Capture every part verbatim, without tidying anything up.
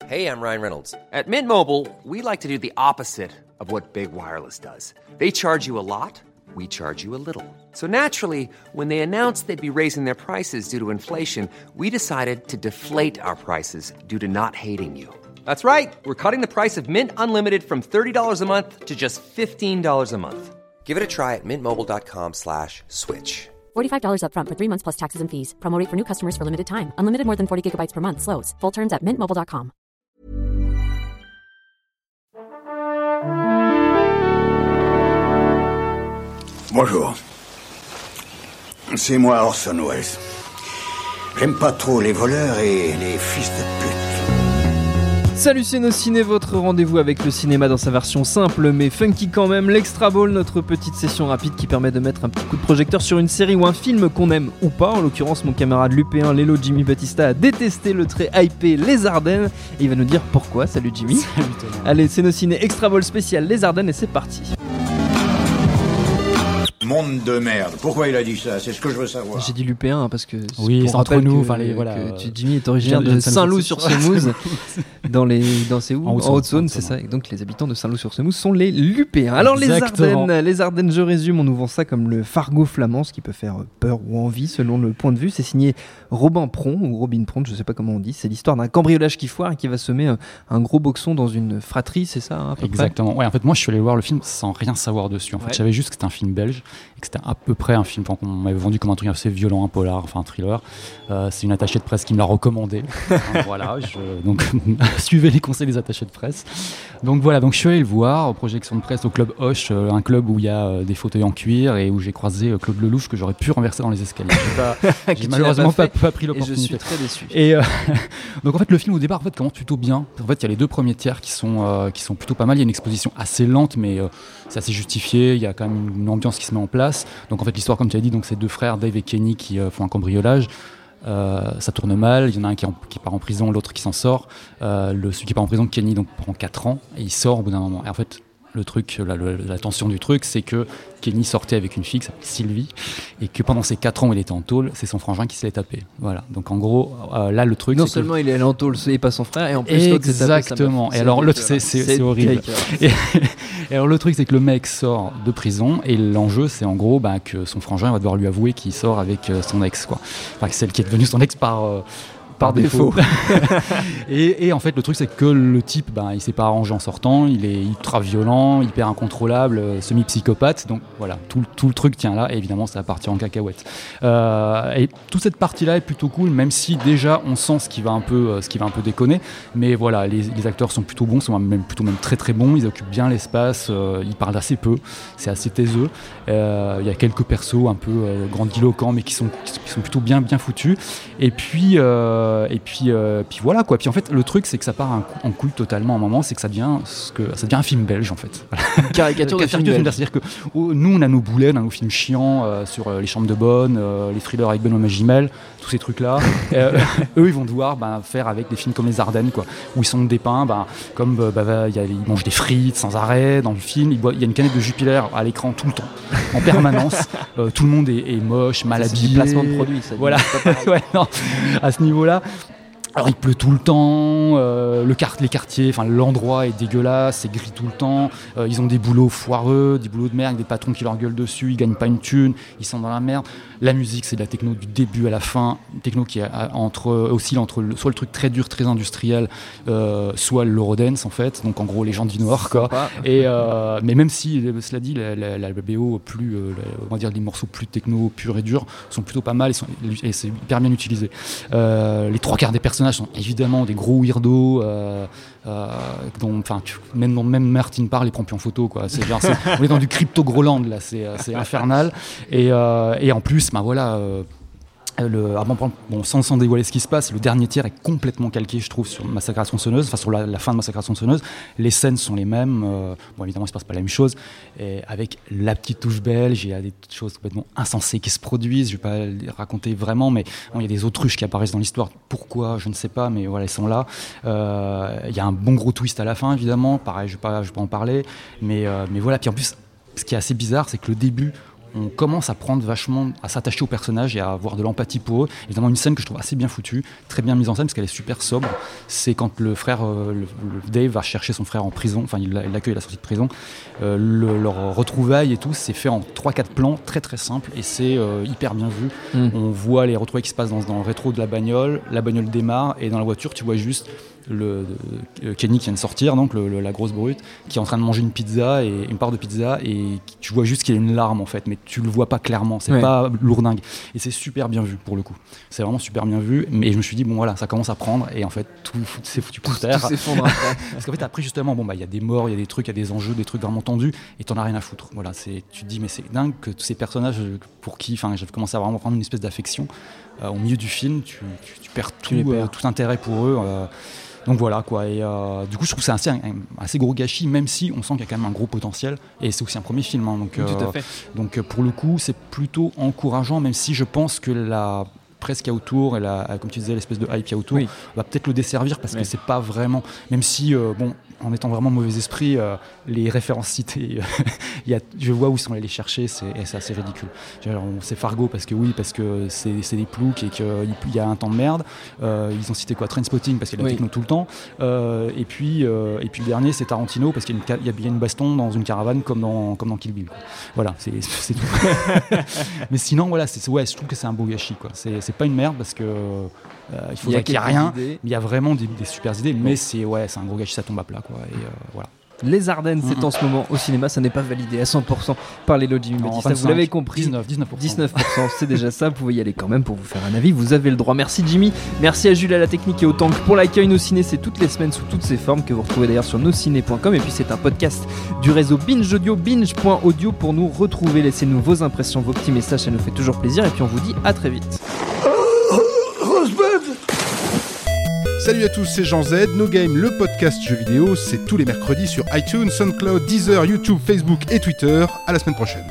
Hey, I'm Ryan Reynolds. At Mint Mobile, we like to do the opposite of what Big Wireless does. They charge you a lot, we charge you a little. So naturally, when they announced they'd be raising their prices due to inflation, we decided to deflate our prices due to not hating you. That's right. We're cutting the price of Mint Unlimited from thirty dollars a month to just fifteen dollars a month. Give it a try at mintmobile.com slash switch. forty-five dollars up front for three months plus taxes and fees. Promo rate for new customers for limited time. Unlimited more than forty gigabytes per month. Slows full terms at mint mobile dot com. Bonjour. C'est moi Orson Welles. J'aime pas trop les voleurs et les fils de pute. Salut, c'est Nos Ciné, votre rendez-vous avec le cinéma dans sa version simple mais funky quand même, l'Extra Ball, notre petite session rapide qui permet de mettre un petit coup de projecteur sur une série ou un film qu'on aime ou pas. En l'occurrence, mon camarade Lupéen, Lélo Jimmy Battista, a détesté le très hypé Les Ardennes et il va nous dire pourquoi. Salut Jimmy. Salut Thomas. Allez, c'est Nos Ciné Extra Ball spécial Les Ardennes et c'est parti. Monde de merde. Pourquoi il a dit ça? C'est ce que je veux savoir. J'ai dit Lupéen hein, parce que oui, pour c'est entre rappel nous. Que, enfin, les, voilà, que tu, Jimmy est originaire je, de je, Saint-Loup-sur-Semouse, dans les, dans c'est où en Haute-Saône, c'est ça. Et donc les habitants de Saint-Loup-sur-Semouse sont les Lupéens. Alors Exactement. les Ardennes, les Ardennes, je résume, on nous vend ça comme le Fargo flamand, ce qui peut faire peur ou envie selon le point de vue. C'est signé Robin Pron ou Robin Pron, je sais pas comment on dit. C'est l'histoire d'un cambriolage qui foire et qui va semer un, un gros boxon dans une fratrie, c'est ça hein, à peu Exactement. près Ouais, en fait, moi, je suis allé voir le film sans rien savoir dessus. En fait, ouais. je savais juste que c'était un film belge et que c'était à peu près un film qu'on m'avait vendu comme un truc assez violent, un polar, enfin un thriller. Euh, c'est une attachée de presse qui me l'a recommandé. Enfin, voilà, je, donc suivez les conseils des attachés de presse. Donc voilà, donc je suis allé le voir aux projections de presse au club Hoche, euh, un club où il y a euh, des fauteuils en cuir et où j'ai croisé euh, Claude Lelouch que j'aurais pu renverser dans les escaliers. J'ai, pas, j'ai malheureusement pas, pas, pas pris l'opportunité. Et je suis très déçu. Et euh, donc en fait le film au départ en fait commence plutôt bien. En fait il y a les deux premiers tiers qui sont euh, qui sont plutôt pas mal. Il y a une exposition assez lente mais euh, c'est assez justifié. Il y a quand même une ambiance qui se met en place. Donc en fait l'histoire comme tu as dit donc c'est deux frères Dave et Kenny qui euh, font un cambriolage. Euh, ça tourne mal, il y en a un qui, en, qui part en prison, l'autre qui s'en sort. Euh, le, celui qui part en prison, Kenny, donc prend quatre ans et il sort au bout d'un moment. Et en fait, le truc, la, la, la tension du truc, c'est que Kenny sortait avec une fille qui s'appelle Sylvie et que pendant ces quatre ans où il était en tôle, c'est son frangin qui se l'est tapé. Voilà. Donc en gros, euh, là le truc. Non c'est seulement que... il est allé en tôle et pas son frère, et en plus l'autre s'est tapé. Exactement. Et alors l'autre, c'est, c'est, c'est, c'est horrible. Et, et alors le truc, c'est que le mec sort de prison et l'enjeu, c'est en gros bah, que son frangin va devoir lui avouer qu'il sort avec euh, son ex, quoi. Enfin, celle qui est devenue son ex par. Euh, par défaut. et, et en fait, le truc, c'est que le type, ben, il s'est pas arrangé en sortant, il est ultra violent, hyper incontrôlable, euh, semi-psychopathe. Donc voilà, tout, tout le truc tient là, et évidemment, ça va partir en cacahuète. Euh, et toute cette partie-là est plutôt cool, même si déjà, on sent ce qui va un peu, euh, ce qui va un peu déconner. Mais voilà, les, les acteurs sont plutôt bons, sont même plutôt même très très bons, ils occupent bien l'espace, euh, ils parlent assez peu, c'est assez taiseux. Euh, il y a quelques persos un peu euh, grandiloquents, mais qui sont, qui sont plutôt bien, bien foutus. Et puis... Euh, et puis, euh, puis voilà quoi. Puis en fait, le truc, c'est que ça part en, en couille totalement à un moment, c'est que ça devient, ce que, ça devient un film belge en fait. Une caricature de film belge. C'est-à-dire que oh, nous, on a nos boulets, on a nos films chiants euh, sur euh, les chambres de bonne, euh, les thrillers avec Benoît Magimel, tous ces trucs-là. euh, eux, ils vont devoir bah, faire avec des films comme Les Ardennes, quoi, où ils sont dépeints, bah, comme bah, bah, y a, ils mangent des frites sans arrêt dans le film. Il y a une canette de Jupiler à l'écran tout le temps, en permanence. euh, tout le monde est, est moche, mal habillé. C'est du placement de produit, ça. Voilà. Ouais, non, à ce niveau-là. Alors il pleut tout le temps, euh, le quart- les quartiers, enfin l'endroit est dégueulasse, c'est gris tout le temps, euh, ils ont des boulots foireux, des boulots de merde, des patrons qui leur gueulent dessus, ils gagnent pas une thune, ils sont dans la merde. La musique c'est de la techno du début à la fin, une techno qui est entre, oscille entre le, soit le truc très dur, très industriel, euh, soit l'eurodance en fait, donc en gros les gens du Nord quoi. Et, euh, mais même si, cela dit, la, la, la B O plus, euh, la, on va dire les morceaux plus techno, purs et durs, sont plutôt pas mal et, sont, et c'est hyper bien utilisé. Euh, les trois quarts des personnages sont évidemment des gros weirdos euh, euh, dont enfin même même Martin parle et prend plus en photo quoi. C'est, genre, c'est on est dans du crypto Groland là, c'est c'est infernal et euh, et en plus ben voilà euh, Le, avant, bon, sans, sans dévoiler ce qui se passe, le dernier tiers est complètement calqué, je trouve, sur Massacre à la tronçonneuse, enfin sur la, la fin de Massacre à la tronçonneuse. Les scènes sont les mêmes, euh, bon évidemment il se passe pas la même chose, et avec la petite touche belge, il y a des choses complètement insensées qui se produisent. Je vais pas les raconter vraiment, mais bon, il y a des autruches qui apparaissent dans l'histoire. Pourquoi, je ne sais pas, mais voilà, elles sont là. Euh, il y a un bon gros twist à la fin, évidemment. Pareil, je vais pas, je vais pas en parler, mais euh, mais voilà. Puis en plus, ce qui est assez bizarre, c'est que le début on commence à prendre vachement, à s'attacher aux personnages et à avoir de l'empathie pour eux. Évidemment, une scène que je trouve assez bien foutue, très bien mise en scène parce qu'elle est super sobre. C'est quand le frère, euh, le, le Dave va chercher son frère en prison, enfin il l'accueille à la sortie de prison. Euh, le, leur retrouvaille et tout, c'est fait en trois quatre plans, très très simple et c'est euh, hyper bien vu. Mm. On voit les retrouvailles qui se passent dans, dans le rétro de la bagnole, la bagnole démarre et dans la voiture, tu vois juste le, le Kenny qui vient de sortir, donc le, le, la grosse brute, qui est en train de manger une pizza et une part de pizza et tu vois juste qu'il y a une larme en fait, mais tu le vois pas clairement, c'est ouais. pas lourdingue et c'est super bien vu pour le coup. C'est vraiment super bien vu, mais je me suis dit bon voilà, ça commence à prendre et en fait tout c'est foutu par terre. Tout s'effondre après. Parce qu'en fait après justement bon bah il y a des morts, il y a des trucs, il y a des enjeux, des trucs vraiment tendus et t'en as rien à foutre. Voilà, c'est tu te dis mais c'est dingue que tous ces personnages pour qui, enfin j'avais commencé à vraiment prendre une espèce d'affection euh, au milieu du film, tu, tu, tu perds tout, tu perds. Euh, tout intérêt pour eux. Euh, Donc voilà quoi, et euh, du coup je trouve que c'est assez, un, un assez gros gâchis, même si on sent qu'il y a quand même un gros potentiel, et c'est aussi un premier film, hein, donc, oui, tout à fait. Euh, donc pour le coup c'est plutôt encourageant, même si je pense que la presse qu'il y a autour, et la, comme tu disais l'espèce de hype qu'il y a autour, oui. va peut-être le desservir, parce oui. que c'est pas vraiment, même si, euh, bon, en étant vraiment mauvais esprit, euh, les références citées, y a, je vois où ils sont allés les chercher, c'est, c'est assez ridicule. Genre, c'est Fargo parce que oui, parce que c'est, c'est des ploucs et qu'il y a un temps de merde. Euh, ils ont cité quoi, Trainspotting parce qu'il y a la oui. techno tout le temps. Euh, et, puis, euh, et puis le dernier, c'est Tarantino parce qu'il y a une, il y a une baston dans une caravane comme dans, comme dans Kill Bill. Quoi. Voilà, c'est, c'est tout. Mais sinon, voilà, c'est, ouais, je trouve que c'est un beau gâchis. Quoi. C'est, c'est pas une merde parce que Euh, il faudrait qu'il n'y ait rien, idées. Il y a vraiment des, des super idées, mais c'est, ouais, c'est un gros gâchis, ça tombe à plat. Quoi, et, euh, voilà. Les Ardennes, c'est mmh. en ce moment au cinéma, ça n'est pas validé à cent pour cent par les lobbies médias, vous l'avez compris. dix-neuf, dix-neuf pour cent. dix-neuf pour cent, c'est déjà ça, vous pouvez y aller quand même pour vous faire un avis, vous avez le droit. Merci Jimmy, merci à Jules à la technique et au Tank pour l'accueil. Nos Ciné, c'est toutes les semaines sous toutes ses formes, que vous retrouvez d'ailleurs sur nosciné point com, et puis c'est un podcast du réseau Binge Audio, binge point audio pour nous retrouver. Laissez-nous vos impressions, vos petits messages, ça nous fait toujours plaisir, et puis on vous dit à très vite. Salut à tous, c'est Jean Z. No Game, le podcast jeux vidéo, c'est tous les mercredis sur iTunes, SoundCloud, Deezer, YouTube, Facebook et Twitter. À la semaine prochaine.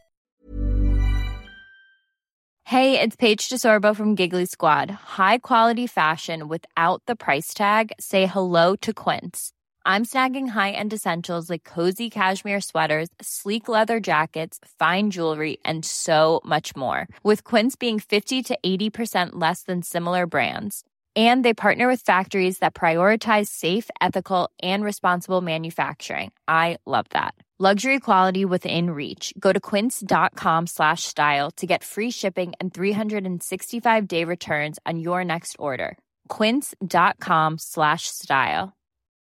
Hey, it's Paige DeSorbo from Giggly Squad. High quality fashion without the price tag. Say hello to Quince. I'm snagging high-end essentials like cozy cashmere sweaters, sleek leather jackets, fine jewelry, and so much more. With Quince being fifty to eighty percent less than similar brands. And they partner with factories that prioritize safe, ethical, and responsible manufacturing. I love that. Luxury quality within reach. Go to quince.com slash style to get free shipping and three sixty-five day returns on your next order. Quince.com slash style.